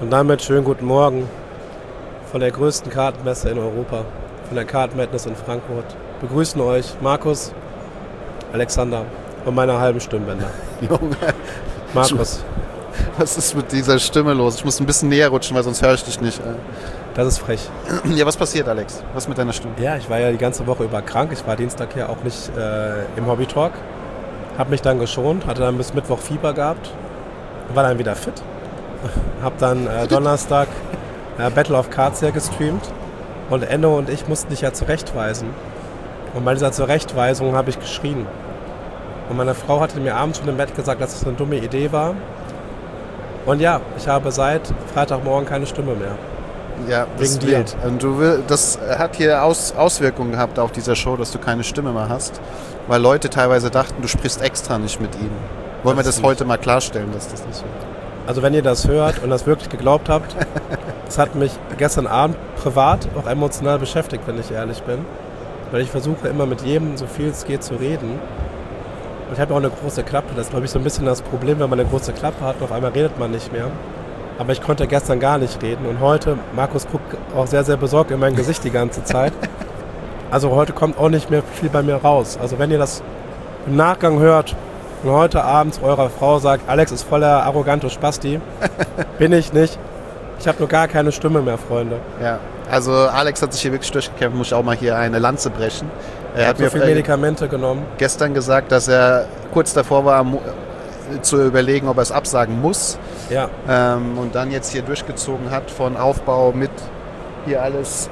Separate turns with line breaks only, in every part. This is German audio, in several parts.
Und damit schönen guten Morgen von der größten Kartenmesse in Europa, von der Card Madness in Frankfurt. Begrüßen euch Markus, Alexander und meine halben Stimmbänder.
Junge,
Markus.
Was ist mit dieser Stimme los? Ich muss ein bisschen näher rutschen, weil sonst höre ich dich nicht.
Das ist frech.
Ja, was passiert, Alex? Was mit deiner Stimme?
Ja, ich war ja die ganze Woche über krank. Ich war Dienstag ja auch nicht im Hobby-Talk. Hab mich dann geschont, hatte dann bis Mittwoch Fieber gehabt. War dann wieder fit. Hab dann Donnerstag Battle of Cards ja gestreamt. Und Enno und ich mussten dich ja zurechtweisen. Und bei dieser Zurechtweisung habe ich geschrien. Und meine Frau hatte mir abends schon im Bett gesagt, dass es eine dumme Idee war. Und ja, ich habe seit Freitagmorgen keine Stimme mehr.
Ja, das
wegen dir.
Wild. Und das hat hier Auswirkungen gehabt auf dieser Show, dass du keine Stimme mehr hast. Weil Leute teilweise dachten, du sprichst extra nicht mit ihnen. Wollen wir das heute mal klarstellen, dass das nicht so ist?
Also wenn ihr das hört und das wirklich geglaubt habt, das hat mich gestern Abend privat auch emotional beschäftigt, wenn ich ehrlich bin. Weil ich versuche immer mit jedem, so viel es geht, zu reden. Und ich habe auch eine große Klappe. Das ist, glaube ich, so ein bisschen das Problem, wenn man eine große Klappe hat und auf einmal redet man nicht mehr. Aber ich konnte gestern gar nicht reden. Und heute, Markus guckt auch sehr, sehr besorgt in mein Gesicht die ganze Zeit. Also heute kommt auch nicht mehr viel bei mir raus. Also wenn ihr das im Nachgang hört und heute abends eurer Frau sagt, Alex ist voller arrogante Spasti, bin ich nicht. Ich habe nur gar keine Stimme mehr, Freunde.
Ja, also Alex hat sich hier wirklich durchgekämpft, muss ich auch mal hier eine Lanze brechen.
Er hat mir viele Medikamente genommen.
Gestern gesagt, dass er kurz davor war, zu überlegen, ob er es absagen muss.
Ja.
Und dann jetzt hier durchgezogen hat von Aufbau mit hier alles.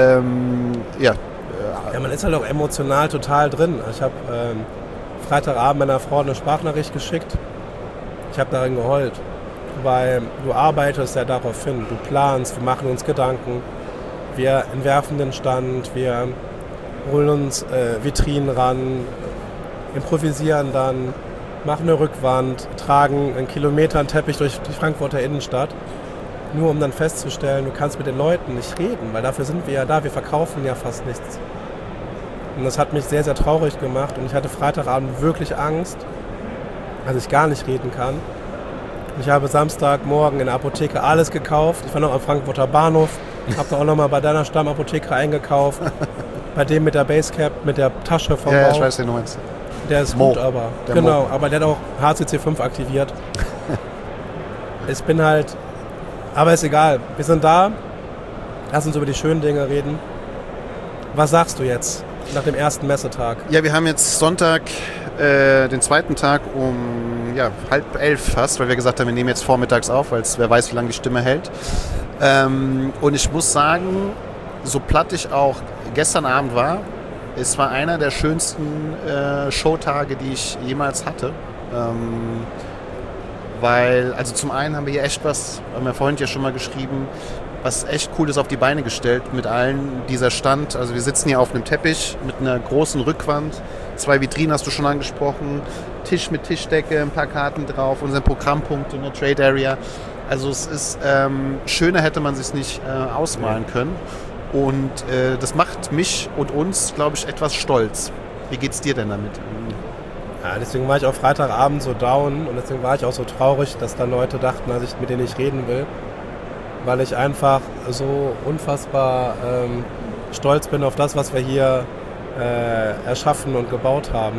Ja,
man ist halt auch emotional total drin. Ich habe Freitagabend meiner Frau eine Sprachnachricht geschickt. Ich habe darin geheult, weil du arbeitest ja darauf hin. Du planst, wir machen uns Gedanken, wir entwerfen den Stand, wir holen uns Vitrinen ran, improvisieren dann, machen eine Rückwand, tragen einen Kilometer einen Teppich durch die Frankfurter Innenstadt, nur um dann festzustellen, du kannst mit den Leuten nicht reden, weil dafür sind wir ja da, wir verkaufen ja fast nichts. Und das hat mich sehr, sehr traurig gemacht und ich hatte Freitagabend wirklich Angst, dass ich gar nicht reden kann. Und ich habe Samstagmorgen in der Apotheke alles gekauft. Ich war noch am Frankfurter Bahnhof, habe da auch nochmal bei deiner Stammapotheke eingekauft, bei dem mit der Basecap, mit der Tasche vom Bauch.
Ja, ich weiß, den du meinst.
Der ist
Mo.
gut, aber
Der
genau,
Mo.
aber der hat auch HCC 5 aktiviert. Ich bin halt, aber ist egal. Wir sind da, lass uns über die schönen Dinge reden. Was sagst du jetzt nach dem ersten Messetag?
Ja, wir haben jetzt Sonntag, den zweiten Tag um 10:30 fast, weil wir gesagt haben, wir nehmen jetzt vormittags auf, weil wer weiß, wie lange die Stimme hält. Und ich muss sagen, so platt ich auch gestern Abend war, es war einer der schönsten Showtage, die ich jemals hatte. Weil, also zum einen haben wir hier echt was, haben wir vorhin ja schon mal geschrieben, was echt Cooles auf die Beine gestellt mit allen. Dieser Stand, also wir sitzen hier auf einem Teppich mit einer großen Rückwand, 2 Vitrinen hast du schon angesprochen, Tisch mit Tischdecke, ein paar Karten drauf, unseren Programmpunkt in der Trade Area. Also es ist, schöner hätte man sich nicht ausmalen können. Und das macht mich und uns, glaube ich, etwas stolz. Wie geht's dir denn damit?
Ja, deswegen war ich auch Freitagabend so down und deswegen war ich auch so traurig, dass dann Leute dachten, dass ich mit denen nicht reden will. Weil ich einfach so unfassbar stolz bin auf das, was wir hier erschaffen und gebaut haben.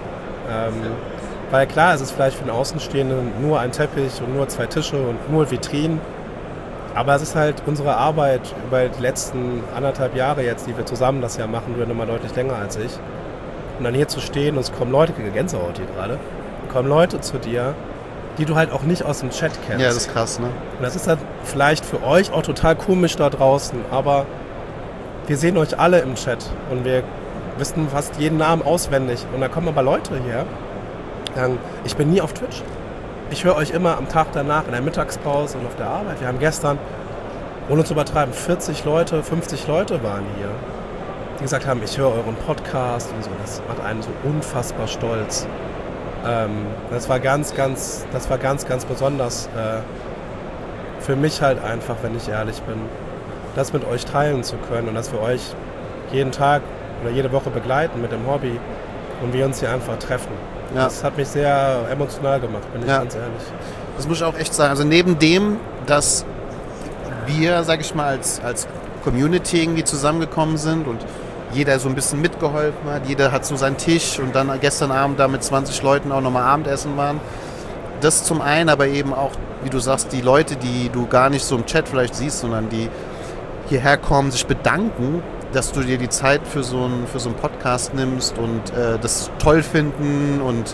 Weil klar, es ist vielleicht für den Außenstehenden nur ein Teppich und nur 2 Tische und nur Vitrinen. Aber es ist halt unsere Arbeit über die letzten 1,5 Jahre jetzt, die wir zusammen das ja machen, du ja nochmal deutlich länger als ich. Und dann hier zu stehen und es kommen Leute, Gänsehaut hier gerade, kommen Leute zu dir, die du halt auch nicht aus dem Chat kennst.
Ja, das ist krass, ne?
Und das ist halt vielleicht für euch auch total komisch da draußen, aber wir sehen euch alle im Chat und wir wissen fast jeden Namen auswendig. Und da kommen aber Leute hier, sagen, ich bin nie auf Twitch. Ich höre euch immer am Tag danach in der Mittagspause und auf der Arbeit. Wir haben gestern, ohne zu übertreiben, 40 Leute, 50 Leute waren hier, die gesagt haben, ich höre euren Podcast und so. Das macht einen so unfassbar stolz. Das war ganz besonders für mich halt einfach, wenn ich ehrlich bin, das mit euch teilen zu können und dass wir euch jeden Tag oder jede Woche begleiten mit dem Hobby und wir uns hier einfach treffen. Ja. Das hat mich sehr emotional gemacht, bin ich ganz ehrlich.
Das muss ich auch echt sagen. Also neben dem, dass wir, sag ich mal, als Community irgendwie zusammengekommen sind und jeder so ein bisschen mitgeholfen hat, jeder hat so seinen Tisch und dann gestern Abend da mit 20 Leuten auch nochmal Abendessen waren. Das zum einen, aber eben auch, wie du sagst, die Leute, die du gar nicht so im Chat vielleicht siehst, sondern die hierher kommen, sich bedanken, dass du dir die Zeit für so einen Podcast nimmst und das toll finden und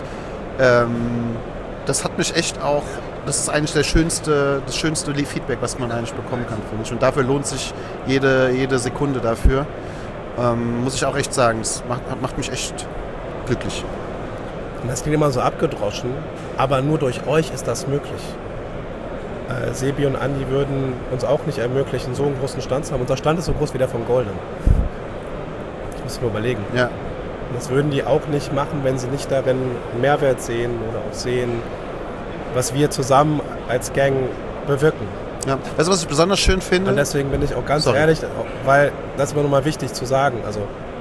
das hat mich echt auch, das ist eigentlich das schönste Feedback, was man eigentlich bekommen kann, finde ich. Und dafür lohnt sich jede Sekunde dafür. Muss ich auch echt sagen, das macht mich echt glücklich.
Und das klingt immer so abgedroschen, aber nur durch euch ist das möglich. Sebi und Andi würden uns auch nicht ermöglichen, so einen großen Stand zu haben. Unser Stand ist so groß wie der von Golden. Das muss ich mir überlegen.
Ja.
Und das würden die auch nicht machen, wenn sie nicht darin einen Mehrwert sehen oder auch sehen, was wir zusammen als Gang bewirken.
Ja. Weißt du, was ich besonders schön finde?
Und deswegen bin ich auch ganz ehrlich, weil das ist mir nochmal wichtig zu sagen. Also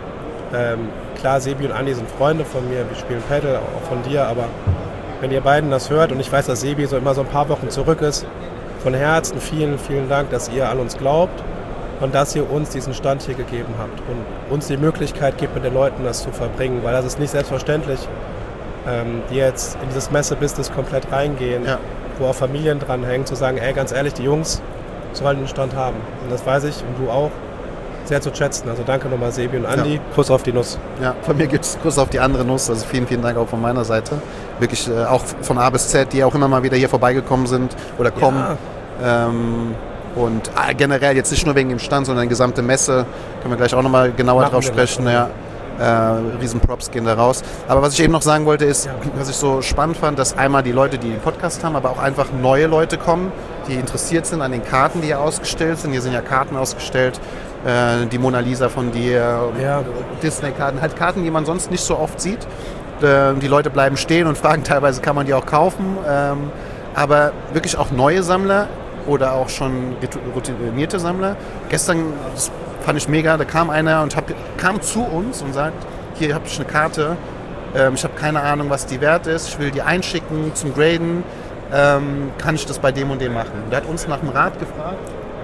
klar, Sebi und Andi sind Freunde von mir, wir spielen Paddle, auch von dir, aber wenn ihr beiden das hört und ich weiß, dass Sebi so immer so ein paar Wochen zurück ist, von Herzen vielen, vielen Dank, dass ihr an uns glaubt und dass ihr uns diesen Stand hier gegeben habt und uns die Möglichkeit gibt, mit den Leuten das zu verbringen, weil das ist nicht selbstverständlich, die jetzt in dieses Messe-Business komplett reingehen, wo auch Familien dranhängen, zu sagen, ey, ganz ehrlich, die Jungs sollen den Stand haben. Und das weiß ich und du auch sehr zu schätzen. Also danke nochmal Sebi und Andi. Kuss auf die Nuss.
Ja, von mir gibt es Kuss auf die andere Nuss. Also vielen, vielen Dank auch von meiner Seite. Wirklich auch von A bis Z, die auch immer mal wieder hier vorbeigekommen sind oder kommen. Ja. Und generell jetzt nicht nur wegen dem Stand, sondern die gesamte Messe. Können wir gleich auch nochmal genauer drauf sprechen. Ja. Riesenprops gehen da raus. Aber was ich eben noch sagen wollte ist, was ich so spannend fand, dass einmal die Leute, die den Podcast haben, aber auch einfach neue Leute kommen, die interessiert sind an den Karten, die hier ausgestellt sind. Hier sind ja Karten ausgestellt, die Mona Lisa von dir, Disney-Karten, halt Karten, die man sonst nicht so oft sieht. Die Leute bleiben stehen und fragen teilweise, kann man die auch kaufen. Aber wirklich auch neue Sammler oder auch schon routinierte Sammler. Gestern, das fand ich mega, da kam einer und kam zu uns und sagt, hier habe ich eine Karte, ich habe keine Ahnung, was die wert ist, ich will die einschicken zum Graden, kann ich das bei dem und dem machen? Und der hat uns nach dem Rat gefragt,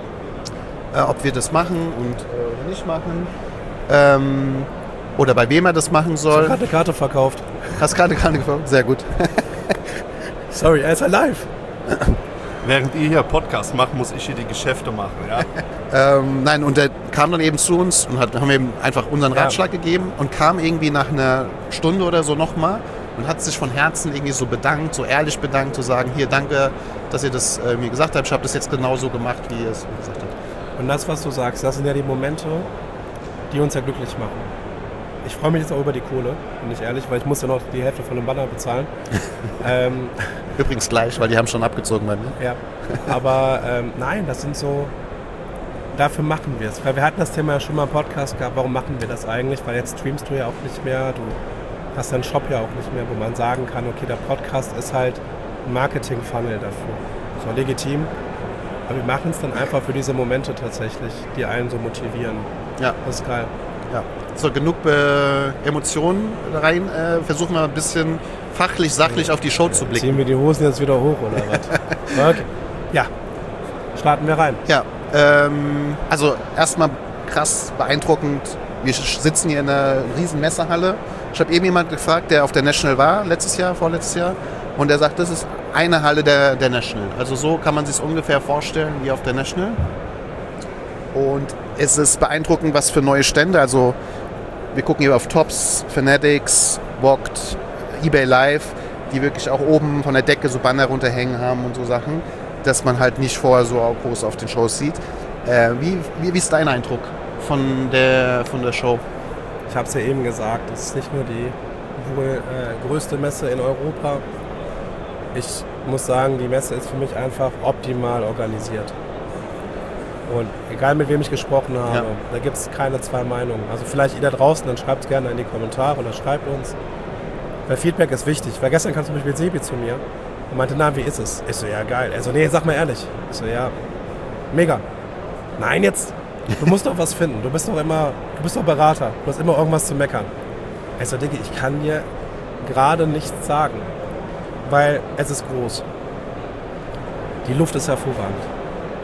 ob wir das machen und nicht machen oder bei wem er das machen soll.
Ich habe gerade eine Karte verkauft.
Hast gerade eine Karte gekauft? Sehr gut.
Sorry, er ist alive.
Während ihr hier Podcast macht, muss ich hier die Geschäfte machen, ja?
Nein, und der kam dann eben zu uns und haben eben einfach unseren Ratschlag gegeben und kam irgendwie nach einer Stunde oder so nochmal und hat sich von Herzen irgendwie so bedankt, so ehrlich bedankt, zu sagen, hier, danke, dass ihr das mir gesagt habt, ich habe das jetzt genauso gemacht, wie ihr es gesagt habt.
Und das, was du sagst, das sind ja die Momente, die uns ja glücklich machen. Ich freue mich jetzt auch über die Kohle, bin ich ehrlich, weil ich muss ja noch die Hälfte von dem Banner bezahlen.
Übrigens gleich, weil die haben schon abgezogen bei mir.
Ja, aber nein, das sind so, dafür machen wir es. Weil wir hatten das Thema ja schon mal im Podcast gehabt, warum machen wir das eigentlich? Weil jetzt streamst du ja auch nicht mehr, du hast deinen Shop ja auch nicht mehr, wo man sagen kann, okay, der Podcast ist halt ein Marketing-Funnel dafür. So legitim, aber wir machen es dann einfach für diese Momente tatsächlich, die einen so motivieren.
Ja.
Das ist geil.
Ja. So, genug Emotionen rein. Versuchen wir ein bisschen fachlich, sachlich auf die Show zu blicken.
Ziehen wir die Hosen jetzt wieder hoch, oder was? Okay. Ja, starten wir rein.
Ja, also erstmal krass beeindruckend. Wir sitzen hier in einer riesen Messehalle. Ich habe eben jemanden gefragt, der auf der National war, vorletztes Jahr. Und der sagt, das ist eine Halle der National. Also so kann man sich es ungefähr vorstellen wie auf der National. Und es ist beeindruckend, was für neue Stände. Also wir gucken hier auf Tops, Fanatics, Vogt, eBay Live, die wirklich auch oben von der Decke so Banner runterhängen haben und so Sachen, dass man halt nicht vorher so groß auf den Shows sieht. Wie ist dein Eindruck von der Show?
Ich habe es ja eben gesagt, es ist nicht nur die wohl größte Messe in Europa. Ich muss sagen, die Messe ist für mich einfach optimal organisiert. Und egal mit wem ich gesprochen habe, da gibt es keine zwei Meinungen. Also vielleicht ihr da draußen, dann schreibt es gerne in die Kommentare oder schreibt uns. Weil Feedback ist wichtig. Weil gestern kam zum Beispiel Sebi zu mir und meinte, na, wie ist es? Ich so, ja, geil. Er so, nee, sag mal ehrlich. Ich so, ja, mega. Nein, jetzt, du musst doch was finden. Du bist doch Berater. Du hast immer irgendwas zu meckern. Ich so, Diggi, ich kann dir gerade nichts sagen, weil es ist groß. Die Luft ist hervorragend.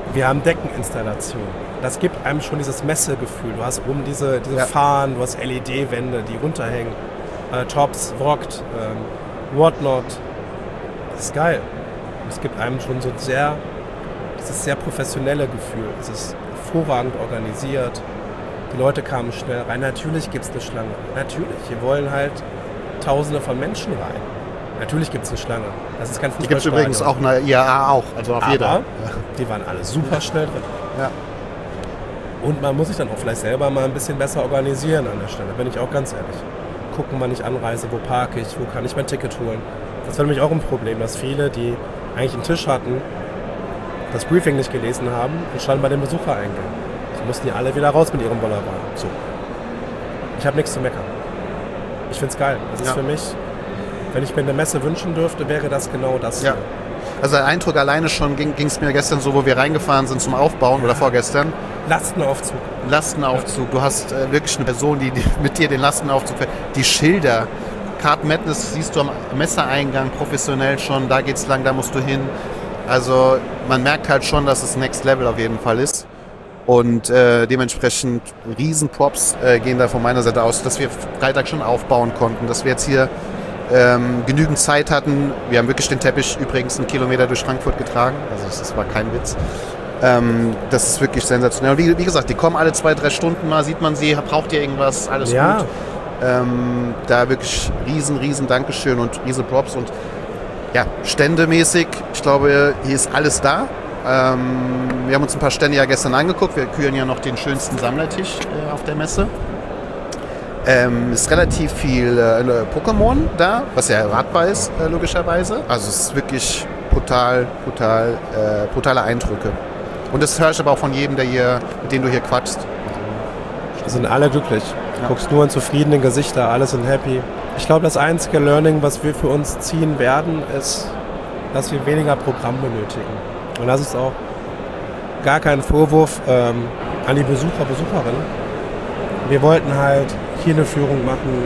Wir haben Deckeninstallation. Das gibt einem schon dieses Messegefühl. Du hast oben diese Fahnen, du hast LED-Wände, die runterhängen. Tops, Vogt, Whatnot. Das ist geil. Es gibt einem schon so dieses sehr professionelle Gefühl. Es ist hervorragend organisiert. Die Leute kamen schnell rein. Natürlich gibt es eine Schlange. Natürlich. Hier wollen halt Tausende von Menschen rein. Natürlich gibt es eine Schlange. Das ist kein
Die gibt es übrigens auch in der IAA auch. Also auf jeder.
Die waren alle super schnell drin.
Ja.
Und man muss sich dann auch vielleicht selber mal ein bisschen besser organisieren an der Stelle. Bin ich auch ganz ehrlich. Gucken, wann ich anreise, wo parke ich, wo kann ich mein Ticket holen. Das war nämlich auch ein Problem, dass viele, die eigentlich einen Tisch hatten, das Briefing nicht gelesen haben und standen bei den Besuchereingängen. So mussten die alle wieder raus mit ihrem Bollerwagen. So. Ich habe nichts zu meckern. Ich finde es geil. Das ist für mich, wenn ich mir eine Messe wünschen dürfte, wäre das genau das hier.
Also der Eindruck alleine schon ging es mir gestern so, wo wir reingefahren sind zum Aufbauen oder vorgestern. Lastenaufzug. Du hast wirklich eine Person, die mit dir den Lastenaufzug fährt. Die Schilder. Card Madness siehst du am Messeeingang professionell schon. Da geht's lang, da musst du hin. Also man merkt halt schon, dass es Next Level auf jeden Fall ist. Und dementsprechend Riesenprops gehen da von meiner Seite aus, dass wir Freitag schon aufbauen konnten, dass wir jetzt hier genügend Zeit hatten. Wir haben wirklich den Teppich übrigens 1 Kilometer durch Frankfurt getragen. Also das war kein Witz. Das ist wirklich sensationell. Und wie gesagt, die kommen alle 2-3 Stunden mal, sieht man sie, braucht ihr irgendwas, alles gut. Da wirklich riesen Dankeschön und riesen Props. Und ja, ständemäßig, ich glaube, hier ist alles da. Wir haben uns ein paar Stände ja gestern angeguckt. Wir küren ja noch den schönsten Sammlertisch auf der Messe. Es ist relativ viel Pokémon da, was ja erwartbar ist, logischerweise. Also es ist wirklich brutale Eindrücke. Und das höre ich aber auch von jedem, mit dem du hier quatschst.
Sind alle glücklich. Du guckst nur in zufriedene Gesichter, alle sind happy. Ich glaube, das einzige Learning, was wir für uns ziehen werden, ist, dass wir weniger Programm benötigen. Und das ist auch gar kein Vorwurf an die Besucherinnen. Wir wollten halt hier eine Führung machen,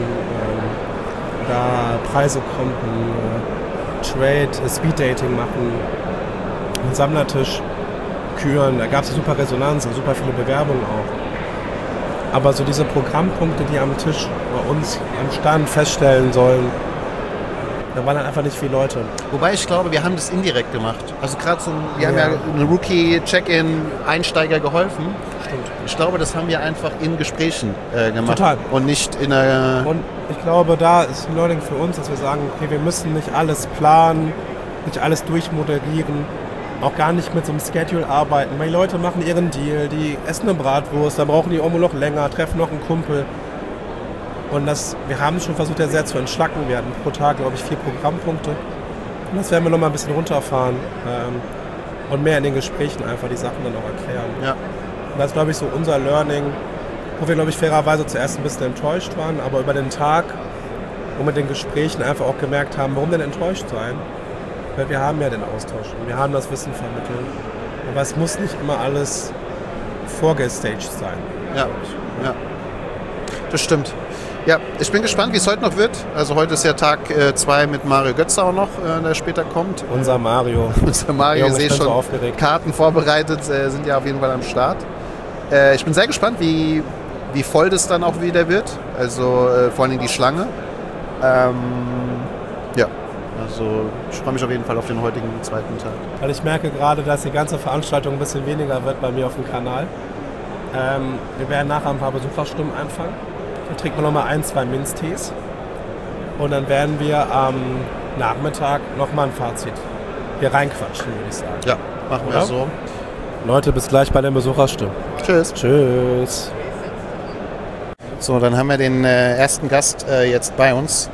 da Preise konnten, Trade, Speeddating machen, einen Sammlertisch küren. Da gab es super Resonanz, super viele Bewerbungen auch. Aber so diese Programmpunkte, die am Tisch bei uns am Stand feststellen sollen, da waren halt einfach nicht viele Leute.
Wobei ich glaube, wir haben das indirekt gemacht. Also gerade wir haben ja einen Rookie-Check-In-Einsteiger geholfen.
Stimmt.
Ich glaube, das haben wir einfach in Gesprächen gemacht.
Total.
Und nicht in einer...
Und ich glaube, da ist ein Learning für uns, dass wir sagen, okay, wir müssen nicht alles planen, nicht alles durchmoderieren, auch gar nicht mit so einem Schedule arbeiten. Weil die Leute machen ihren Deal, die essen eine Bratwurst, dann brauchen die irgendwo noch länger, treffen noch einen Kumpel. Und wir haben schon versucht, ja sehr zu entschlacken. Wir hatten pro Tag, glaube ich, 4 Programmpunkte. Und das werden wir noch mal ein bisschen runterfahren und mehr in den Gesprächen einfach die Sachen dann auch erklären.
Ja.
Und das ist, glaube ich, so unser Learning, wo wir, glaube ich, fairerweise zuerst ein bisschen enttäuscht waren, aber über den Tag und mit den Gesprächen einfach auch gemerkt haben, warum denn enttäuscht sein? Weil wir haben ja den Austausch und wir haben das Wissen vermittelt. Aber es muss nicht immer alles vorgestaged sein.
Ja, das stimmt. Ja, ich bin gespannt, wie es heute noch wird. Also heute ist ja Tag 2 mit Mario Götze auch noch, der später kommt.
Unser Mario.
Ich sehe schon, so Karten vorbereitet, sind ja auf jeden Fall am Start. Ich bin sehr gespannt, wie voll das dann auch wieder wird. Also vor allem die Schlange. Also ich freue mich auf jeden Fall auf den heutigen zweiten Tag.
Weil ich merke gerade, dass die ganze Veranstaltung ein bisschen weniger wird bei mir auf dem Kanal. Wir werden nachher ein paar Besucherstimmen einfangen. Dann trinken wir nochmal 1-2 Minztees. Und dann werden wir am Nachmittag nochmal ein Fazit hier reinquatschen, würde ich sagen.
Ja, machen wir so.
Leute, bis gleich bei den Besucherstimmen. Tschüss.
So, dann haben wir den ersten Gast jetzt bei uns.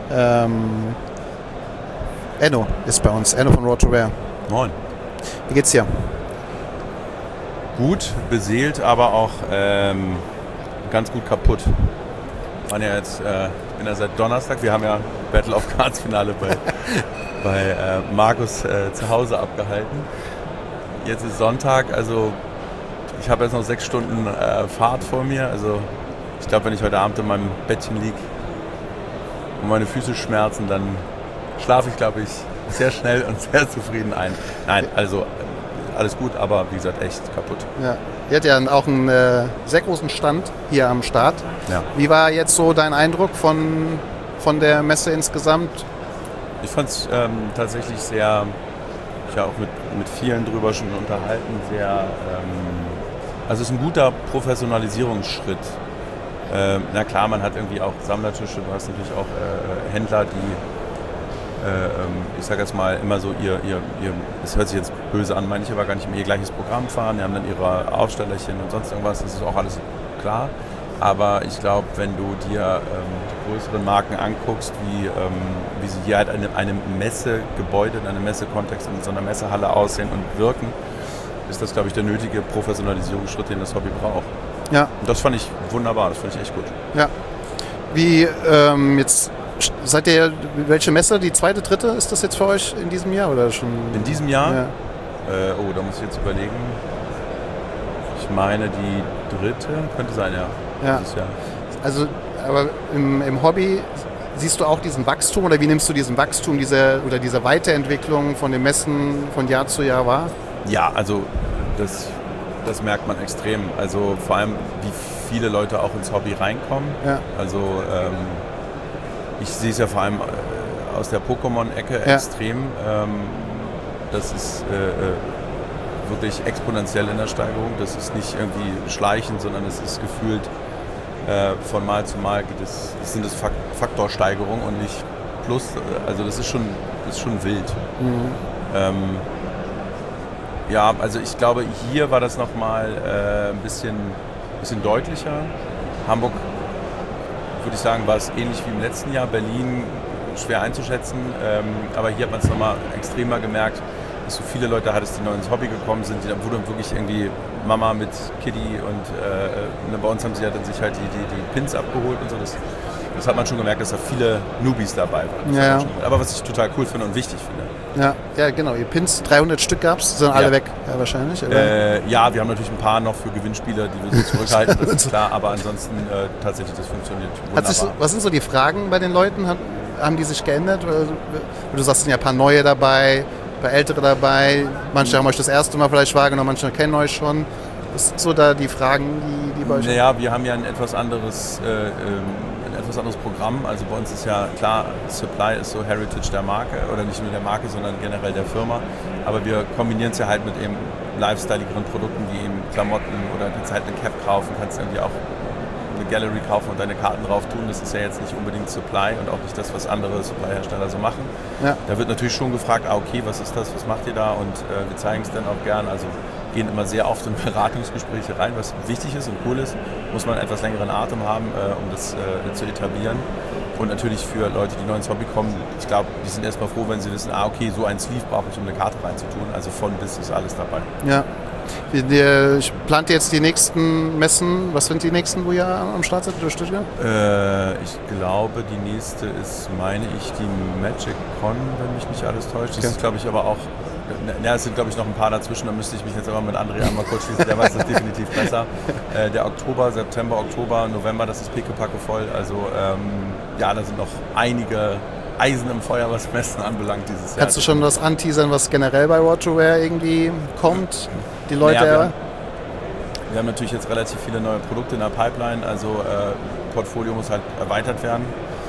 Enno ist bei uns. Enno von Road to Rare.
Moin.
Wie geht's dir?
Gut, beseelt, aber auch ganz gut kaputt. Ich bin ja seit Donnerstag, wir haben ja Battle of Cards Finale bei Markus zu Hause abgehalten. Jetzt ist Sonntag, also ich habe jetzt noch 6 Stunden Fahrt vor mir. Also ich glaube, wenn ich heute Abend in meinem Bettchen liege und meine Füße schmerzen, dann schlafe ich, glaube ich, sehr schnell und sehr zufrieden ein. Nein, also alles gut, aber wie gesagt, echt kaputt.
Ja. Ihr habt ja auch einen sehr großen Stand hier am Start.
Ja.
Wie war jetzt so dein Eindruck von der Messe insgesamt?
Ich fand es tatsächlich sehr, ich habe auch mit vielen drüber schon unterhalten, sehr, also es ist ein guter Professionalisierungsschritt. Na klar, man hat irgendwie auch Sammlertische, du hast natürlich auch Händler, die, ich sage jetzt mal, immer so ihr, das hört sich jetzt böse an, manche aber gar nicht mehr ihr gleiches Programm fahren, die haben dann ihre Aufstellerchen und sonst irgendwas, das ist auch alles klar. Aber ich glaube, wenn du dir die größeren Marken anguckst, wie sie hier halt in einem Messegebäude, in einem Messekontext, in so einer Messehalle aussehen und wirken, ist das, glaube ich, der nötige Professionalisierungsschritt, den das Hobby braucht.
Ja.
Und das fand ich wunderbar, das fand ich echt gut.
Ja. Wie jetzt seid ihr, welche Messe, die zweite, dritte ist das jetzt für euch in diesem Jahr oder schon?
In diesem Jahr?
Ja.
Da muss ich jetzt überlegen. Ich meine, die dritte könnte sein, ja.
Ja.
Dieses Jahr.
Also, aber im Hobby siehst du auch diesen Wachstum oder wie nimmst du diesen Wachstum, diese Weiterentwicklung von den Messen von Jahr zu Jahr wahr?
Ja, also das merkt man extrem. Also vor allem, wie viele Leute auch ins Hobby reinkommen.
Ja.
Also ich sehe es ja vor allem aus der Pokémon-Ecke extrem. Das ist wirklich exponentiell in der Steigerung. Das ist nicht irgendwie schleichend, sondern es ist gefühlt von Mal zu Mal sind es Faktorsteigerung und nicht Plus. Also das ist schon wild.
Mhm.
Ja, also ich glaube, hier war das nochmal ein bisschen deutlicher. Hamburg, würde ich sagen, war es ähnlich wie im letzten Jahr. Berlin schwer einzuschätzen, aber hier hat man es nochmal extremer gemerkt, dass so viele Leute hattest, die neu ins Hobby gekommen sind, wo dann wirklich irgendwie Mama mit Kitty und bei uns haben sie ja dann sich halt die Pins abgeholt und so. Das hat man schon gemerkt, dass da viele Newbies dabei waren.
Ja.
Aber was ich total cool finde und wichtig finde.
Ja, genau. Ihr Pins, 300 Stück gab es, sind alle weg wahrscheinlich, oder?
Ja, wir haben natürlich ein paar noch für Gewinnspiele, die wir so zurückhalten, das ist klar, aber ansonsten tatsächlich, das funktioniert wunderbar.
Was sind so die Fragen bei den Leuten? Haben die sich geändert? Du sagst, es sind ja ein paar neue dabei, ein paar ältere dabei, manche haben euch das erste Mal vielleicht wahrgenommen, manche kennen euch schon. Was sind so da die Fragen, die bei euch...
Naja, wir haben ja ein etwas anderes Programm. Also bei uns ist ja klar, Supply ist so Heritage der Marke oder nicht nur der Marke, sondern generell der Firma. Aber wir kombinieren es ja halt mit eben lifestyleigeren Produkten wie eben Klamotten oder kannst halt eine Cap kaufen, kannst irgendwie auch eine Gallery kaufen und deine Karten drauf tun. Das ist ja jetzt nicht unbedingt Supply und auch nicht das, was andere Supply-Hersteller so machen.
Ja.
Da wird natürlich schon gefragt, okay, was ist das, was macht ihr da? Und wir zeigen es dann auch gern. Also gehen immer sehr oft in Beratungsgespräche rein, was wichtig ist und cool ist. Muss man etwas längeren Atem haben, um das zu etablieren. Und natürlich für Leute, die neu ins Hobby kommen, ich glaube, die sind erstmal froh, wenn sie wissen, okay, so ein Sleeve brauche ich, um eine Karte reinzutun. Also von bis ist alles dabei.
Ja. Ich plante jetzt die nächsten Messen. Was sind die nächsten, wo ihr am Start seid durch Stuttgart?
Ich glaube, die nächste ist, meine ich, die Magic Con, wenn mich nicht alles täuscht. Das ist, glaube ich, aber auch... Ja, es sind, glaube ich, noch ein paar dazwischen, da müsste ich mich jetzt aber mit André einmal kurz schließen, der weiß das definitiv besser. Der September, Oktober, November, das ist pickepacke voll. Also da sind noch einige Eisen im Feuer, was Messen anbelangt dieses Jahr.
Kannst du schon was anteasern, was generell bei Road to Wear irgendwie kommt? Die Leute...
Ja, wir haben natürlich jetzt relativ viele neue Produkte in der Pipeline, also Portfolio muss halt erweitert werden.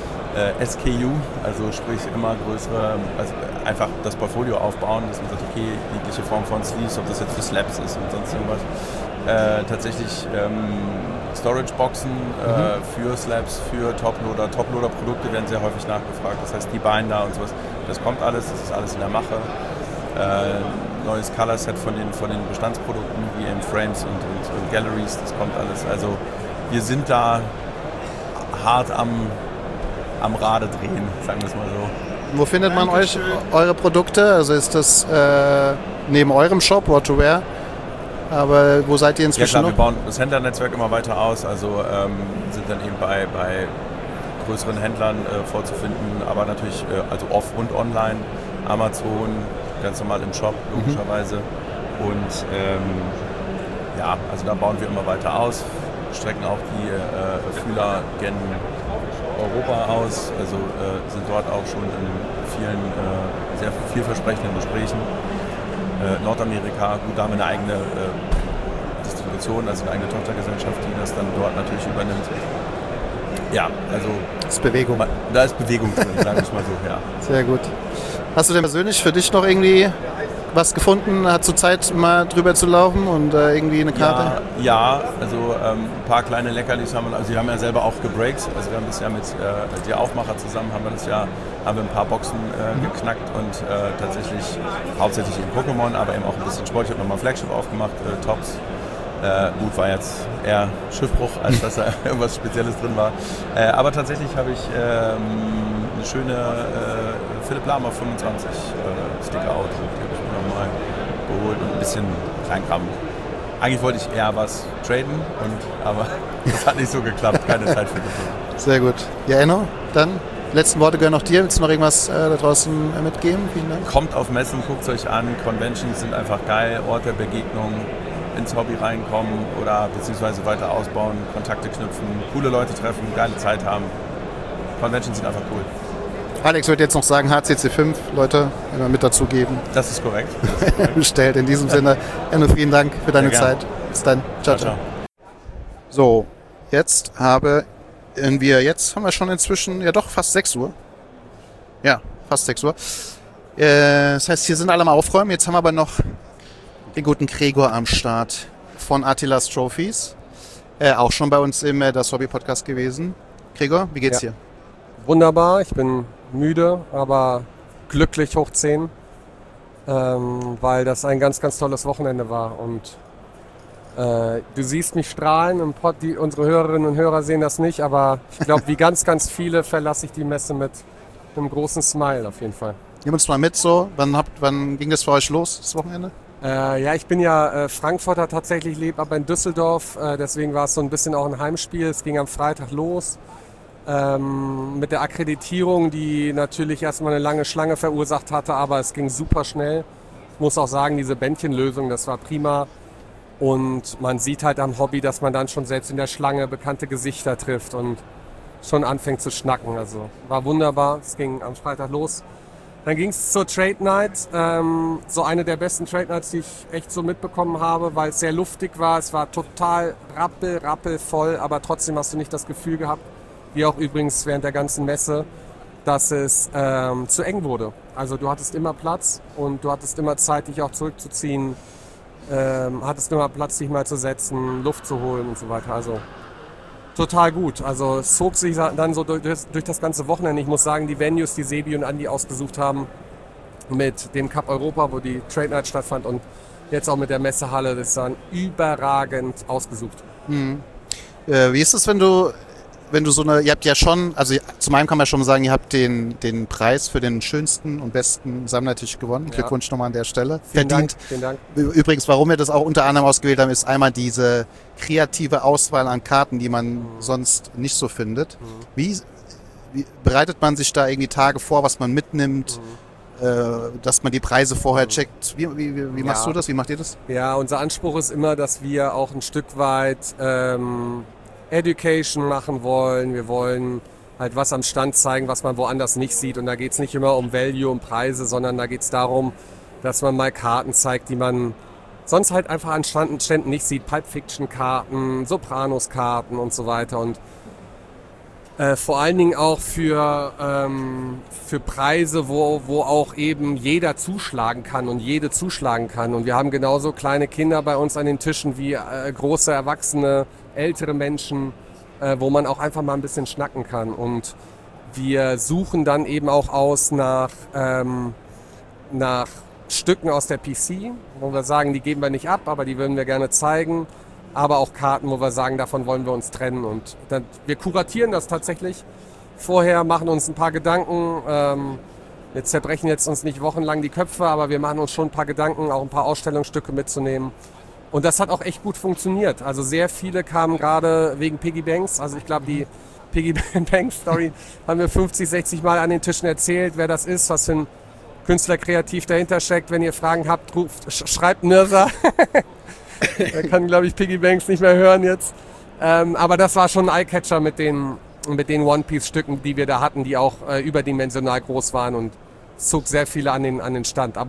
SKU, also sprich immer größere, also einfach das Portfolio aufbauen, dass man sagt, okay, jegliche Form von Sleeves, ob das jetzt für Slabs ist und sonst irgendwas. Tatsächlich Storage-Boxen für Slabs, für Toploader-Produkte werden sehr häufig nachgefragt. Das heißt, die Binder und sowas, das kommt alles, das ist alles in der Mache. Neues Color-Set von den Bestandsprodukten, wie eben Frames und Galleries, das kommt alles. Also wir sind da hart am Rade drehen, sagen wir es mal so.
Wo findet man eure Produkte? Also ist das neben eurem Shop, Road to Wear? Aber wo seid ihr inzwischen
noch? Ja klar,
noch?
wir bauen das Händlernetzwerk immer weiter aus, also sind dann eben bei größeren Händlern vorzufinden, aber natürlich also off und online, Amazon, ganz normal im Shop logischerweise. Und also da bauen wir immer weiter aus, strecken auch die Fühler gen Europa aus, also sind dort auch schon in vielen sehr vielversprechenden Gesprächen. Nordamerika. Gut, da haben wir eine eigene Distribution, also eine eigene Tochtergesellschaft, die das dann dort natürlich übernimmt. Ja, also...
Das ist Bewegung.
Da ist Bewegung drin, sage ich mal so, ja.
Sehr gut. Hast du denn persönlich für dich noch irgendwie was gefunden? Hast du Zeit, mal drüber zu laufen und irgendwie eine Karte?
Ja, also ein paar kleine Leckerlis haben wir, also wir haben ja selber auch gebreakt, also wir haben das ja mit der Aufmacher zusammen, haben wir ein paar Boxen geknackt und tatsächlich hauptsächlich eben Pokémon, aber eben auch ein bisschen Sport. Ich habe nochmal Flagship aufgemacht, Tops. Gut, war jetzt eher Schiffbruch, als dass da irgendwas Spezielles drin war. Aber tatsächlich habe ich eine schöne Philipp Lahm auf 25 Sticker-Out. Die habe ich mir nochmal geholt und ein bisschen Kleinkram. Eigentlich wollte ich eher was traden, aber das hat nicht so geklappt. Keine Zeit für das.
Sehr gut. Ja, Enno, dann letzten Worte gehören noch dir. Willst du noch irgendwas da draußen mitgeben? Vielen Dank.
Kommt auf Messen, guckt es euch an. Conventions sind einfach geil. Ort der Begegnung. Ins Hobby reinkommen oder beziehungsweise weiter ausbauen, Kontakte knüpfen, coole Leute treffen, geile Zeit haben. Conventions sind einfach cool.
Alex wird jetzt noch sagen, HCC5, Leute, immer mit dazugeben.
Das ist korrekt.
Bestellt. In diesem Sinne, Enno, vielen Dank für deine Zeit. Bis dann. Ciao, ciao. So, jetzt haben wir schon inzwischen, ja doch, fast 6 Uhr. Ja, fast 6 Uhr. Das heißt, hier sind alle mal aufräumen. Jetzt haben wir aber noch den guten Gregor am Start von Attilas Trophies. Auch schon bei uns im Das Hobby Podcast gewesen. Gregor, wie geht's dir?
Wunderbar, ich bin müde, aber glücklich hoch 10, weil das ein ganz, ganz tolles Wochenende war. Und du siehst mich strahlen im Pod, unsere Hörerinnen und Hörer sehen das nicht, aber ich glaube, wie ganz, ganz viele verlasse ich die Messe mit einem großen Smile auf jeden Fall.
Nimm uns mal mit so. Wann ging das für euch los, das Wochenende?
Ja, ich bin ja Frankfurter tatsächlich, lebe aber in Düsseldorf, deswegen war es so ein bisschen auch ein Heimspiel. Es ging am Freitag los mit der Akkreditierung, die natürlich erstmal eine lange Schlange verursacht hatte, aber es ging super schnell. Ich muss auch sagen, diese Bändchenlösung, das war prima und man sieht halt am Hobby, dass man dann schon selbst in der Schlange bekannte Gesichter trifft und schon anfängt zu schnacken. Also war wunderbar, es ging am Freitag los. Dann ging es zur Trade Night, eine der besten Trade Nights, die ich echt so mitbekommen habe, weil es sehr luftig war. Es war total rappelvoll, aber trotzdem hast du nicht das Gefühl gehabt, wie auch übrigens während der ganzen Messe, dass es zu eng wurde. Also du hattest immer Platz und du hattest immer Zeit, dich auch zurückzuziehen, hattest immer Platz, dich mal zu setzen, Luft zu holen und so weiter. Also total gut. Also es zog sich dann so durch das ganze Wochenende. Ich muss sagen, die Venues, die Sebi und Andi ausgesucht haben, mit dem Cup Europa, wo die Trade Night stattfand und jetzt auch mit der Messehalle, das ist dann überragend ausgesucht.
Wie ist es, wenn du ihr habt ja schon, also zum einen kann man schon sagen, ihr habt den Preis für den schönsten und besten Sammlertisch gewonnen. Ja. Glückwunsch nochmal an der Stelle.
Vielen Dank.
Übrigens, warum wir das auch unter anderem ausgewählt haben, ist einmal diese kreative Auswahl an Karten, die man sonst nicht so findet. Wie bereitet man sich da irgendwie Tage vor, was man mitnimmt, dass man die Preise vorher checkt? Wie machst du das? Wie macht ihr das?
Ja, unser Anspruch ist immer, dass wir auch ein Stück weit Education machen wollen. Wir wollen halt was am Stand zeigen, was man woanders nicht sieht. Und da geht es nicht immer um Value, um Preise, sondern da geht es darum, dass man mal Karten zeigt, die man sonst halt einfach an Ständen nicht sieht. Pulp Fiction Karten, Sopranos Karten und so weiter. Und vor allen Dingen auch für Preise, wo auch eben jeder zuschlagen kann und jede zuschlagen kann. Und wir haben genauso kleine Kinder bei uns an den Tischen wie große Erwachsene, ältere Menschen, wo man auch einfach mal ein bisschen schnacken kann. Und wir suchen dann eben auch aus nach Stücken aus der PC, wo wir sagen, die geben wir nicht ab, aber die würden wir gerne zeigen. Aber auch Karten, wo wir sagen, davon wollen wir uns trennen. Und wir kuratieren das tatsächlich vorher, machen uns ein paar Gedanken. Wir zerbrechen jetzt uns nicht wochenlang die Köpfe, aber wir machen uns schon ein paar Gedanken, auch ein paar Ausstellungsstücke mitzunehmen. Und das hat auch echt gut funktioniert. Also sehr viele kamen gerade wegen Piggy Banks. Also ich glaube, die Piggy Banks Story haben wir 50, 60 Mal an den Tischen erzählt, wer das ist, was für ein Künstler kreativ dahinter steckt. Wenn ihr Fragen habt, schreibt Nirsa. Er kann, glaube ich, Piggy Banks nicht mehr hören jetzt. Aber das war schon ein Eyecatcher mit den One-Piece-Stücken, die wir da hatten, die auch überdimensional groß waren und zog sehr viele an den Stand. Aber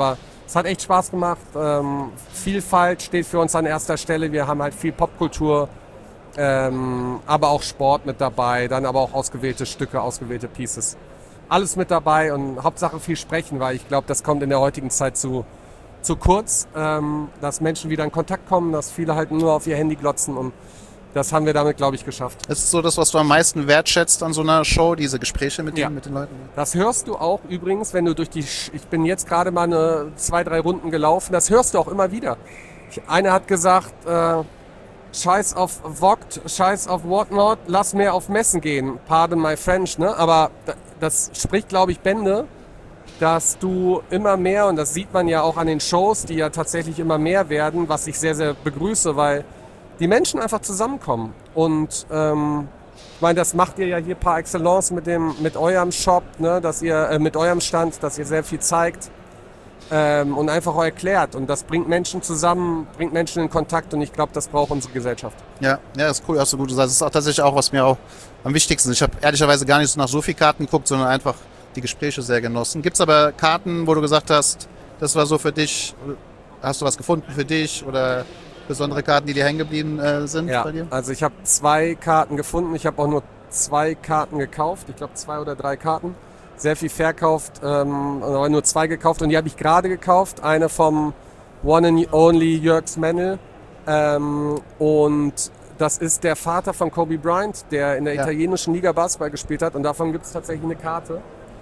Es hat echt Spaß gemacht. Vielfalt steht für uns an erster Stelle. Wir haben halt viel Popkultur, aber auch Sport mit dabei, dann aber auch ausgewählte Stücke, ausgewählte Pieces. Alles mit dabei und Hauptsache viel sprechen, weil ich glaube, das kommt in der heutigen Zeit zu kurz, dass Menschen wieder in Kontakt kommen, dass viele halt nur auf ihr Handy glotzen und das haben wir damit, glaube ich, geschafft.
Das ist so das, was du am meisten wertschätzt an so einer Show, diese Gespräche mit den Leuten?
Das hörst du auch übrigens, wenn du ich bin jetzt gerade mal 2-3 Runden gelaufen, das hörst du auch immer wieder. Einer hat gesagt, scheiß auf Vogt, scheiß auf Whatnot, lass mehr auf Messen gehen. Pardon my French, ne? Aber das spricht, glaube ich, Bände, dass du immer mehr, und das sieht man ja auch an den Shows, die ja tatsächlich immer mehr werden, was ich sehr, sehr begrüße, weil die Menschen einfach zusammenkommen. Und ich meine, das macht ihr ja hier par excellence mit eurem Shop, ne? Dass ihr mit eurem Stand, dass ihr sehr viel zeigt und einfach auch erklärt. Und das bringt Menschen zusammen, bringt Menschen in Kontakt und ich glaube, das braucht unsere Gesellschaft.
Ja, das ist cool, hast du gut gesagt. Das ist auch tatsächlich auch, was mir auch am wichtigsten ist. Ich habe ehrlicherweise gar nicht so nach so viel Karten geguckt, sondern einfach die Gespräche sehr genossen. Gibt es aber Karten, wo du gesagt hast, das war so für dich, hast du was gefunden für dich oder besondere Karten, die dir hängen geblieben sind bei dir?
Also ich habe 2 Karten gefunden. Ich habe auch nur 2 Karten gekauft. Ich glaube 2 oder 3 Karten. Sehr viel verkauft, aber nur 2 gekauft. Und die habe ich gerade gekauft. Eine vom One and Only Jörg Mennel. Und das ist der Vater von Kobe Bryant, der in der italienischen Liga Basketball gespielt hat. Und davon gibt es tatsächlich eine Karte.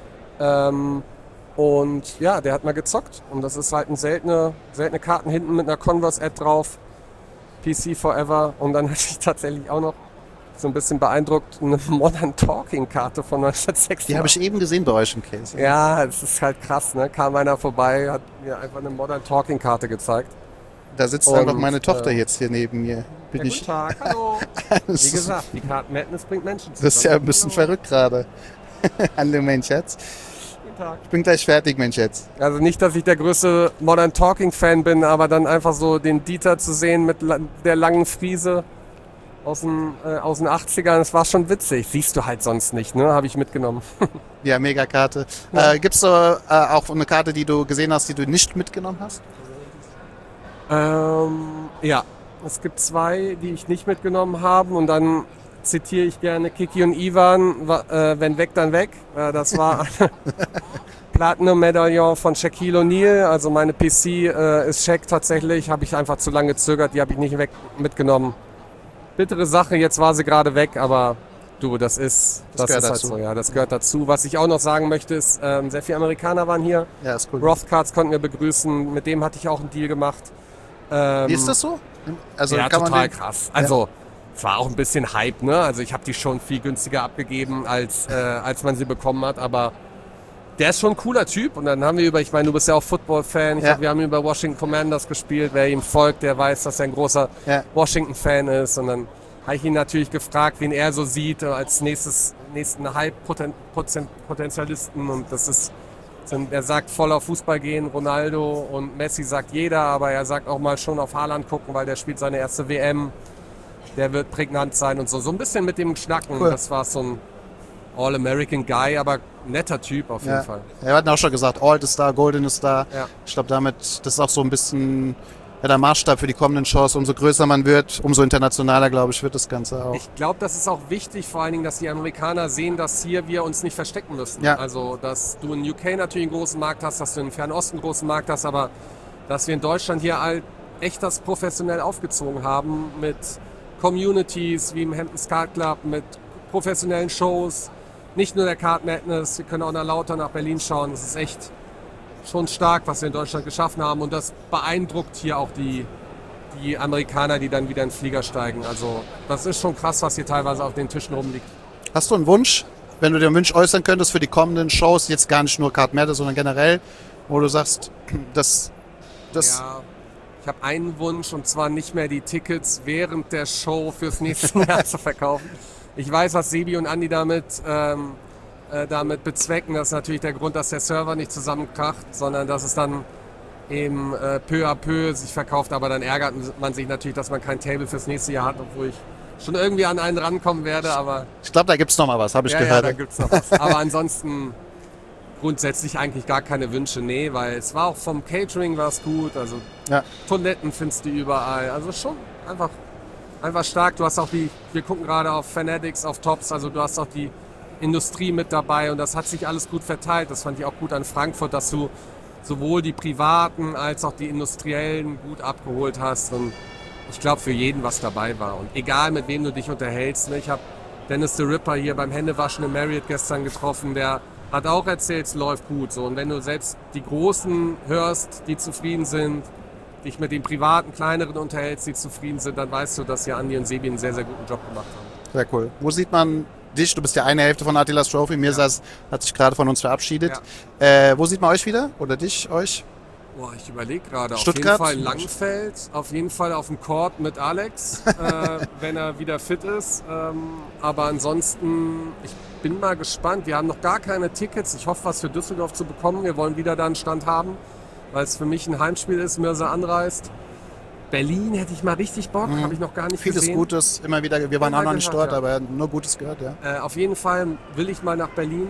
Und ja, der hat mal gezockt. Und das ist halt eine seltene Karten hinten mit einer Converse-Ad drauf. PC Forever. Und dann hatte ich tatsächlich auch noch so ein bisschen beeindruckt eine Modern Talking Karte von 1986.
Die habe ich eben gesehen bei euch im Case.
Ja, es ist halt krass, ne? Kam einer vorbei, hat mir einfach eine Modern Talking Karte gezeigt.
Da sitzt einfach meine Tochter jetzt hier neben mir.
Guten Tag, hallo. Wie gesagt, die Karten Madness bringt Menschen zusammen.
Das ist ja ein bisschen verrückt gerade. Hallo, mein Schatz. Ich bin gleich fertig, mein Schatz.
Also nicht, dass ich der größte Modern Talking Fan bin, aber dann einfach so den Dieter zu sehen mit der langen Friese aus den 80ern, das war schon witzig. Siehst du halt sonst nicht, ne? Habe ich mitgenommen.
Ja, mega Karte. Ja. Gibt es auch eine Karte, die du gesehen hast, die du nicht mitgenommen hast?
Ja, es gibt 2, die ich nicht mitgenommen habe und dann zitiere ich gerne Kiki und Ivan, wenn weg, dann weg. Das war Platinum-Medaillon von Shaquille O'Neal, also meine PC ist Shaq tatsächlich, habe ich einfach zu lange gezögert, die habe ich nicht mitgenommen. Bittere Sache, jetzt war sie gerade weg, aber du, das ist halt so, ja, das gehört dazu. Was ich auch noch sagen möchte ist, sehr viele Amerikaner waren hier.
Ja, ist cool.
Rothcards konnten wir begrüßen, mit dem hatte ich auch einen Deal gemacht.
Wie ist das so? Also
ja,
kann
total krass. Also es war auch ein bisschen Hype, ne? Also ich habe die schon viel günstiger abgegeben, als man sie bekommen hat, aber der ist schon ein cooler Typ. Und dann haben wir ich meine, du bist ja auch Football-Fan. Wir haben über Washington Commanders gespielt. Wer ihm folgt, der weiß, dass er ein großer Washington-Fan ist. Und dann habe ich ihn natürlich gefragt, wen er so sieht als nächsten Hype-Potenzialisten. Und er sagt voll auf Fußball gehen, Ronaldo und Messi sagt jeder, aber er sagt auch mal schon auf Haaland gucken, weil der spielt seine erste WM. Der wird prägnant sein und so. So ein bisschen mit dem Schnacken. Cool. Das war so ein All-American Guy, aber netter Typ auf jeden Fall.
Er hat auch schon gesagt, Alt ist da, Golden ist da.
Ja.
Ich glaube, das ist auch so ein bisschen der Maßstab für die kommenden Shows. Umso größer man wird, umso internationaler, glaube ich, wird das Ganze auch.
Ich glaube, das ist auch wichtig, vor allen Dingen, dass die Amerikaner sehen, dass hier wir uns nicht verstecken müssen.
Ja.
Also, dass du in UK natürlich einen großen Markt hast, dass du im Fernosten einen großen Markt hast, aber dass wir in Deutschland hier echt das professionell aufgezogen haben mit Communities wie im Hampton Skat Club, mit professionellen Shows. Nicht nur der Card Madness, wir können auch nach Lauter, nach Berlin schauen. Das ist echt schon stark, was wir in Deutschland geschaffen haben. Und das beeindruckt hier auch die Amerikaner, die dann wieder in den Flieger steigen. Also das ist schon krass, was hier teilweise auf den Tischen rumliegt.
Hast du einen Wunsch, wenn du dir einen Wunsch äußern könntest für die kommenden Shows, jetzt gar nicht nur Card Madness, sondern generell, wo du sagst, das...
Ja, ich habe einen Wunsch, und zwar nicht mehr die Tickets während der Show fürs nächste Jahr zu verkaufen. Ich weiß, was Sebi und Andi damit bezwecken. Das ist natürlich der Grund, dass der Server nicht zusammenkracht, sondern dass es dann eben peu à peu sich verkauft. Aber dann ärgert man sich natürlich, dass man kein Table fürs nächste Jahr hat, obwohl ich schon irgendwie an einen rankommen werde. Aber
ich glaube, da gibt es noch mal was, habe ich gehört.
Ja, da gibt es noch was. Aber ansonsten grundsätzlich eigentlich gar keine Wünsche, nee, weil es war auch vom Catering war es gut, also
Ja.
Toiletten findest du überall, also schon einfach stark. Du hast auch wir gucken gerade auf Fanatics, auf Tops, also du hast auch die Industrie mit dabei und das hat sich alles gut verteilt. Das fand ich auch gut an Frankfurt, dass du sowohl die privaten als auch die industriellen gut abgeholt hast und ich glaube für jeden was dabei war und egal mit wem du dich unterhältst. Ne? Ich habe Dennis the Ripper hier beim Händewaschen im Marriott gestern getroffen, der hat auch erzählt, es läuft gut. So. Und wenn du selbst die Großen hörst, die zufrieden sind, dich mit den privaten, kleineren unterhältst, die zufrieden sind, dann weißt du, dass hier Andi und Sebi einen sehr, sehr guten Job gemacht haben.
Sehr cool. Wo sieht man dich? Du bist ja eine Hälfte von Attila's Trophy. Mirsad hat sich gerade von uns verabschiedet. Wo sieht man euch wieder? Oder euch?
Boah, ich überlege gerade.
Stuttgart?
Auf jeden Fall in Langenfeld, auf jeden Fall auf dem Court mit Alex, wenn er wieder fit ist. Aber ansonsten, ich bin mal gespannt. Wir haben noch gar keine Tickets. Ich hoffe, was für Düsseldorf zu bekommen. Wir wollen wieder da einen Stand haben, weil es für mich ein Heimspiel ist, Mirza anreist. Berlin hätte ich mal richtig Bock, habe ich noch gar nicht
Vieles
gesehen.
Gutes, immer wieder. Wir waren auch noch nicht
gehört,
dort,
ja.
aber nur Gutes gehört, ja.
Auf jeden Fall will ich mal nach Berlin.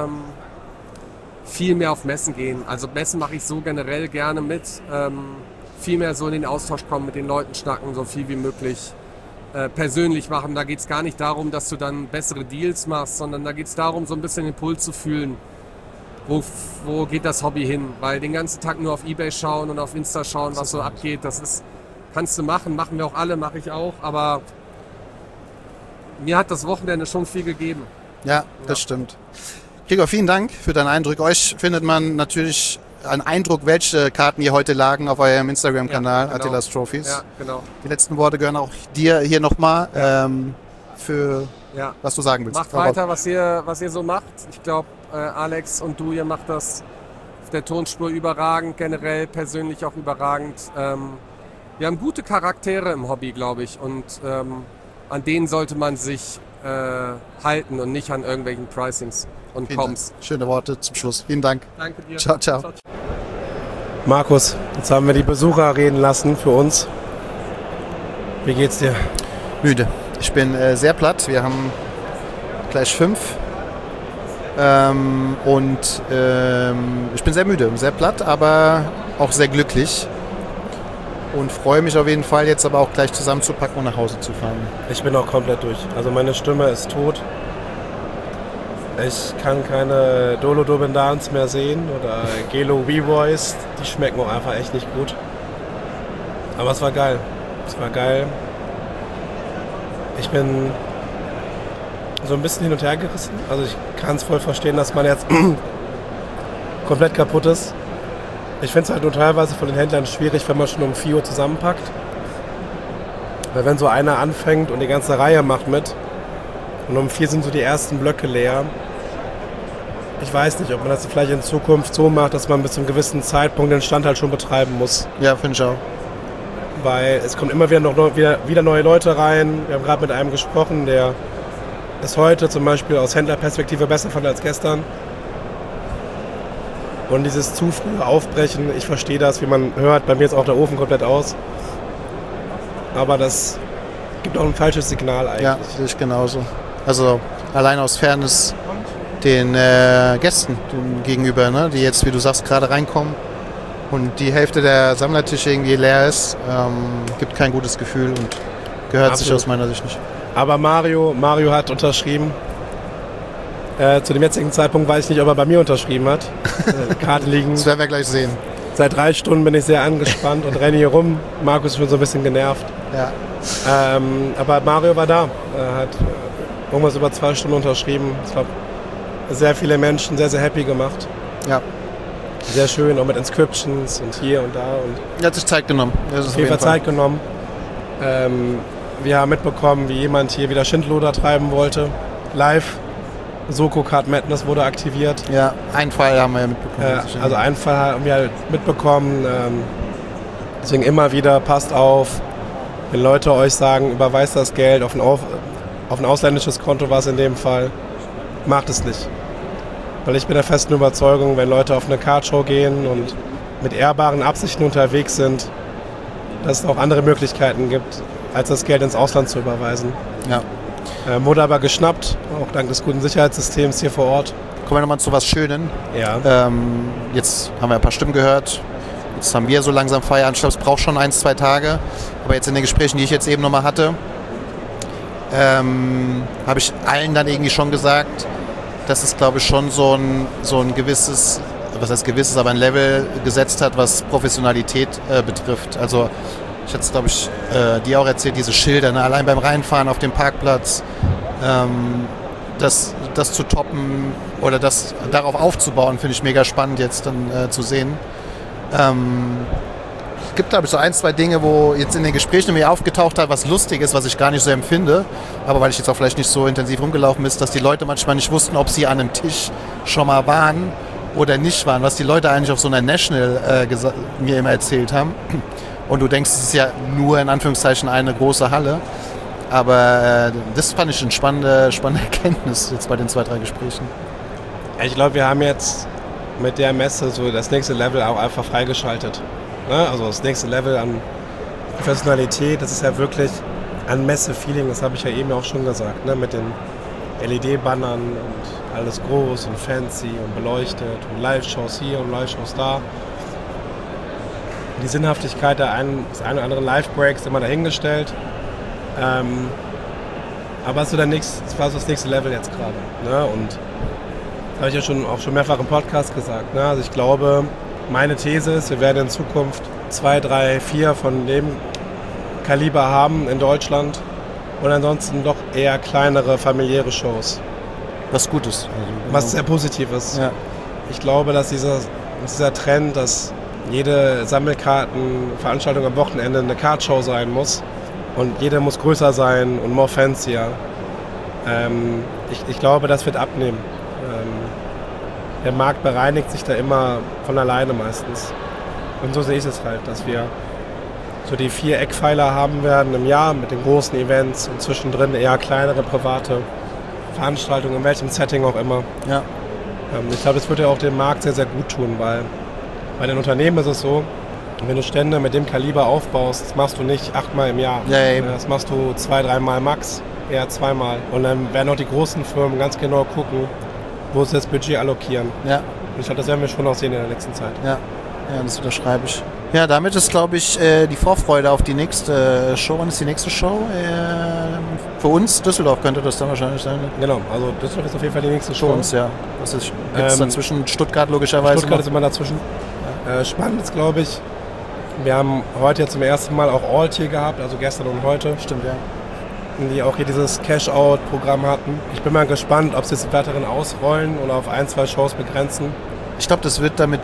Viel mehr auf Messen gehen. Also Messen mache ich so generell gerne mit. Viel mehr so in den Austausch kommen, mit den Leuten schnacken, so viel wie möglich persönlich machen. Da geht es gar nicht darum, dass du dann bessere Deals machst, sondern da geht es darum, so ein bisschen den Puls zu fühlen. Wo geht das Hobby hin? Weil den ganzen Tag nur auf eBay schauen und auf Insta schauen, was so abgeht, kannst du machen wir auch alle, mache ich auch. Aber mir hat das Wochenende schon viel gegeben.
Ja, das stimmt. Gregor, vielen Dank für deinen Eindruck. Euch findet man natürlich einen Eindruck, welche Karten hier heute lagen auf eurem Instagram-Kanal,
genau.
Attila's Trophies.
Ja, genau.
Die letzten Worte gehören auch dir hier nochmal für was du sagen willst.
Macht weiter, was ihr so macht. Ich glaube, Alex und du, ihr macht das auf der Tonspur überragend, generell persönlich auch überragend. Wir haben gute Charaktere im Hobby, glaube ich, und an denen sollte man sich halten und nicht an irgendwelchen Pricings und Comms.
Schöne Worte zum Schluss. Vielen Dank.
Danke dir.
Ciao, ciao.
Markus, jetzt haben wir die Besucher reden lassen für uns. Wie geht's dir?
Müde. Ich bin sehr platt. Wir haben gleich 5. Ich bin sehr müde, sehr platt, aber auch sehr glücklich. Und freue mich auf jeden Fall, jetzt aber auch gleich zusammenzupacken und nach Hause zu fahren.
Ich bin auch komplett durch. Also meine Stimme ist tot. Ich kann keine Dolo Dobendans mehr sehen oder Gelo V-Voice. Die schmecken auch einfach echt nicht gut. Aber es war geil. Es war geil. Ich bin so ein bisschen hin und her gerissen. Also ich kann es voll verstehen, dass man jetzt komplett kaputt ist. Ich finde es halt nur teilweise von den Händlern schwierig, wenn man schon um 4 Uhr zusammenpackt. Weil wenn so einer anfängt und die ganze Reihe macht mit und um 4 sind so die ersten Blöcke leer. Ich weiß nicht, ob man das vielleicht in Zukunft so macht, dass man bis zu einem gewissen Zeitpunkt den Stand halt schon betreiben muss.
Ja, finde ich auch.
Weil es kommen immer wieder neue Leute rein. Wir haben gerade mit einem gesprochen, der es heute zum Beispiel aus Händlerperspektive besser fand als gestern. Und dieses zu frühe Aufbrechen, ich verstehe das, wie man hört, bei mir ist auch der Ofen komplett aus. Aber das gibt auch ein falsches Signal eigentlich.
Ja, sehe ich genauso. Also allein aus Fairness den Gästen gegenüber, ne, die jetzt, wie du sagst, gerade reinkommen und die Hälfte der Sammlertische irgendwie leer ist, gibt kein gutes Gefühl und gehört sich aus meiner Sicht nicht.
Aber Mario hat unterschrieben. Zu dem jetzigen Zeitpunkt weiß ich nicht, ob er bei mir unterschrieben hat. Karten liegen.
Das werden wir gleich sehen.
Seit 3 Stunden bin ich sehr angespannt und renne hier rum. Markus ist schon so ein bisschen genervt.
Ja.
Aber Mario war da. Er hat irgendwas über 2 Stunden unterschrieben. Es hat sehr viele Menschen sehr, sehr happy gemacht.
Ja.
Sehr schön, auch mit Inscriptions und hier und da. Und
er hat sich Zeit genommen.
auf jeden Fall Zeit genommen. Wir haben mitbekommen, wie jemand hier wieder Schindluder treiben wollte. Live. Soko Card Madness wurde aktiviert.
Ja, einen Fall haben wir ja mitbekommen.
Also einen Fall haben wir halt mitbekommen. Deswegen immer wieder, passt auf. Wenn Leute euch sagen, überweist das Geld auf ein ausländisches Konto, war es in dem Fall, macht es nicht. Weil ich bin der festen Überzeugung, wenn Leute auf eine Cardshow gehen und mit ehrbaren Absichten unterwegs sind, dass es auch andere Möglichkeiten gibt, als das Geld ins Ausland zu überweisen.
Ja.
Wurde aber geschnappt, auch dank des guten Sicherheitssystems hier vor Ort.
Kommen wir nochmal zu was Schönen.
Ja.
Jetzt haben wir ein paar Stimmen gehört. Jetzt haben wir so langsam Feierabend. Ich glaube, es braucht schon 1-2 Tage. Aber jetzt in den Gesprächen, die ich jetzt eben nochmal hatte, habe ich allen dann irgendwie schon gesagt, dass es, glaube ich, schon so ein gewisses, was heißt gewisses, aber ein Level gesetzt hat, was Professionalität betrifft. Also ich hatte es, glaube ich, dir auch erzählt, diese Schilder, ne? Allein beim Reinfahren auf dem Parkplatz, das zu toppen oder das darauf aufzubauen, finde ich mega spannend jetzt dann zu sehen. Es gibt, glaube ich, so 1-2 Dinge, wo jetzt in den Gesprächen mir aufgetaucht hat, was lustig ist, was ich gar nicht so empfinde, aber weil ich jetzt auch vielleicht nicht so intensiv rumgelaufen bin, dass die Leute manchmal nicht wussten, ob sie an einem Tisch schon mal waren oder nicht waren, was die Leute eigentlich auf so einer National mir immer erzählt haben. Und du denkst, es ist ja nur in Anführungszeichen eine große Halle, aber das fand ich eine spannende Erkenntnis jetzt bei den 2-3 Gesprächen.
Ich glaube, wir haben jetzt mit der Messe so das nächste Level auch einfach freigeschaltet. Ne? Also das nächste Level an Professionalität, das ist ja wirklich ein Messe-Feeling, das habe ich ja eben auch schon gesagt, ne? Mit den LED-Bannern und alles groß und fancy und beleuchtet und Live-Shows hier und Live-Shows da. Die Sinnhaftigkeit des einen oder anderen Live-Breaks immer dahingestellt. Aber das war so das nächste Level jetzt gerade. Ne? Und das habe ich ja schon mehrfach im Podcast gesagt. Ne? Also ich glaube, meine These ist, wir werden in Zukunft 2, 3, 4 von dem Kaliber haben in Deutschland und ansonsten doch eher kleinere familiäre Shows.
Was gut ist.
Was sehr positiv ist.
Ja.
Ich glaube, dass dieser Trend, dass jede Sammelkartenveranstaltung am Wochenende eine Kartshow sein muss und jede muss größer sein und more fancier. Ich glaube, das wird abnehmen. Der Markt bereinigt sich da immer von alleine meistens. Und so sehe ich es halt, dass wir so die 4 Eckpfeiler haben werden im Jahr mit den großen Events und zwischendrin eher kleinere private Veranstaltungen, in welchem Setting auch immer.
Ja.
Ich glaube, das würde ja auch dem Markt sehr, sehr gut tun, weil bei den Unternehmen ist es so, wenn du Stände mit dem Kaliber aufbaust, das machst du nicht 8-mal im Jahr.
Ja, eben.
Das machst du 2-3 Mal max, eher 2-mal. Und dann werden auch die großen Firmen ganz genau gucken, wo sie das Budget allokieren.
Ja.
Und ich glaube, das werden wir schon auch sehen in der nächsten Zeit.
Ja, das unterschreibe ich. Ja, damit ist, glaube ich, die Vorfreude auf die nächste Show. Wann ist die nächste Show? Für uns, Düsseldorf könnte das dann wahrscheinlich sein.
Genau, also Düsseldorf ist auf jeden Fall die nächste Show.
Für uns, ja. Was ist gibt's dazwischen? Stuttgart logischerweise.
Stuttgart ist immer dazwischen. Spannend ist, glaube ich, wir haben heute ja zum ersten Mal auch Altier gehabt, also gestern und heute.
Stimmt, ja.
Die auch hier dieses Cash-Out-Programm hatten. Ich bin mal gespannt, ob sie es weiterhin ausrollen oder auf 1-2 Shows begrenzen.
Ich glaube, das wird damit,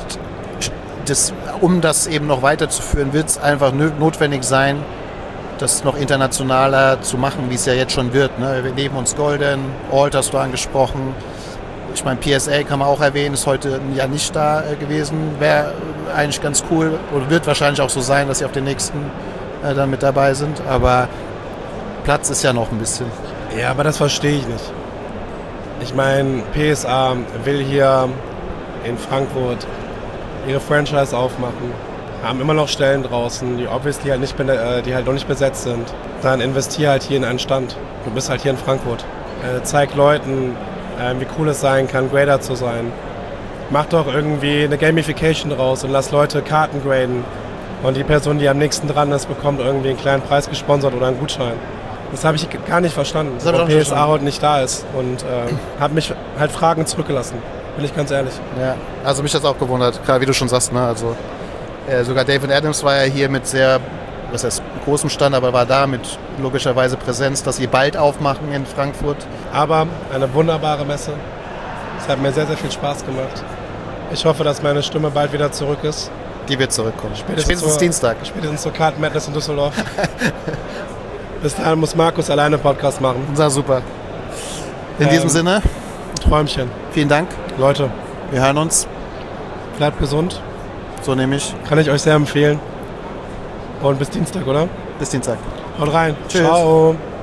um das eben noch weiterzuführen, wird es einfach notwendig sein, das noch internationaler zu machen, wie es ja jetzt schon wird. Ne? Wir leben uns Golden, Alt hast du angesprochen. Ich meine, PSA kann man auch erwähnen, ist heute ja nicht da gewesen. Wäre eigentlich ganz cool oder wird wahrscheinlich auch so sein, dass sie auf den nächsten dann mit dabei sind. Aber Platz ist ja noch ein bisschen.
Ja, aber das verstehe ich nicht. Ich meine, PSA will hier in Frankfurt ihre Franchise aufmachen, haben immer noch Stellen draußen, die obviously halt die halt noch nicht besetzt sind. Dann investier halt hier in einen Stand. Du bist halt hier in Frankfurt. Zeig Leuten, wie cool es sein kann, Grader zu sein. Mach doch irgendwie eine Gamification draus und lass Leute Karten graden. Und die Person, die am nächsten dran ist, bekommt irgendwie einen kleinen Preis gesponsert oder einen Gutschein. Das habe ich gar nicht verstanden, warum PSA heute nicht da ist. Und habe mich halt Fragen zurückgelassen, bin ich ganz ehrlich.
Ja, also mich hat es auch gewundert, gerade wie du schon sagst. Ne? Also, sogar David Adams war ja hier mit sehr, was heißt großem Stand, aber war da mit logischerweise Präsenz, dass sie bald aufmachen in Frankfurt.
Aber eine wunderbare Messe. Es hat mir sehr, sehr viel Spaß gemacht. Ich hoffe, dass meine Stimme bald wieder zurück ist.
Die wird zurückkommen. Spätestens Dienstag.
Spätestens zur Card Madness in Düsseldorf. Bis dahin muss Markus alleine Podcast machen.
Na super. In diesem Sinne.
Träumchen.
Vielen Dank.
Leute.
Wir hören uns.
Bleibt gesund.
So nehme ich.
Kann ich euch sehr empfehlen. Und bis Dienstag, oder?
Bis Dienstag.
Haut rein.
Tschüss.
Ciao.